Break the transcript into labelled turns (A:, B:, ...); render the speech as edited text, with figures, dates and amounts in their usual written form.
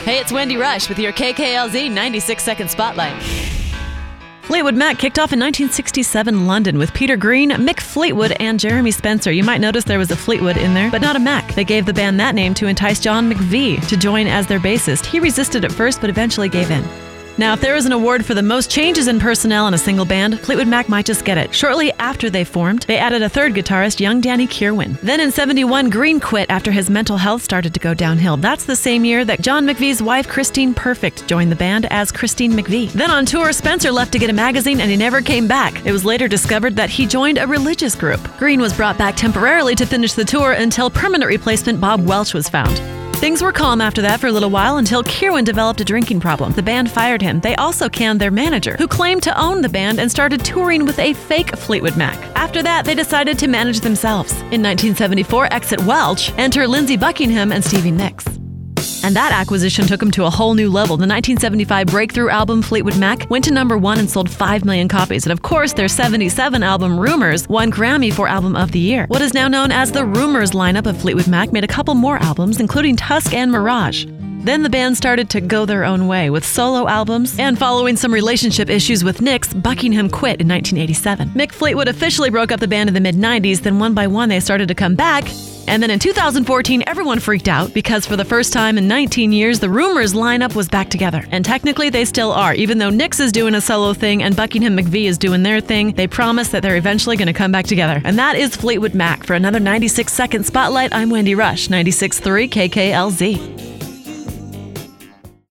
A: Hey, it's Wendy Rush with your KKLZ 96-second spotlight.
B: Fleetwood Mac kicked off in 1967 London with Peter Green, Mick Fleetwood, and Jeremy Spencer. You might notice there was a Fleetwood in there, but not a Mac. They gave the band that name to entice John McVie to join as their bassist. He resisted at first, but eventually gave in. Now, if there was an award for the most changes in personnel in a single band, Fleetwood Mac might just get it. Shortly after they formed, they added a third guitarist, young Danny Kirwan. Then in 71, Green quit after his mental health started to go downhill. That's the same year that John McVie's wife, Christine Perfect, joined the band as Christine McVie. Then on tour, Spencer left to get a magazine and he never came back. It was later discovered that he joined a religious group. Green was brought back temporarily to finish the tour until permanent replacement Bob Welch was found. Things were calm after that for a little while until Kirwan developed a drinking problem. The band fired him. They also canned their manager, who claimed to own the band and started touring with a fake Fleetwood Mac. After that, they decided to manage themselves. In 1974, exit Welch, enter Lindsey Buckingham and Stevie Nicks. And that acquisition took them to a whole new level. The 1975 breakthrough album Fleetwood Mac went to #1 and sold 5 million copies. And of course, their 77 album Rumors won Grammy for Album of the Year. What is now known as the Rumors lineup of Fleetwood Mac made a couple more albums, including Tusk and Mirage. Then the band started to go their own way with solo albums, and following some relationship issues with Nicks, Buckingham quit in 1987. Mick Fleetwood officially broke up the band in the mid-90s, then one by one they started to come back. And then in 2014, everyone freaked out because for the first time in 19 years, the Rumors lineup was back together. And technically, they still are. Even though Nicks is doing a solo thing and Buckingham McVie is doing their thing, they promise that they're eventually going to come back together. And that is Fleetwood Mac. For another 96-second spotlight, I'm Wendy Rush, 96.3 KKLZ.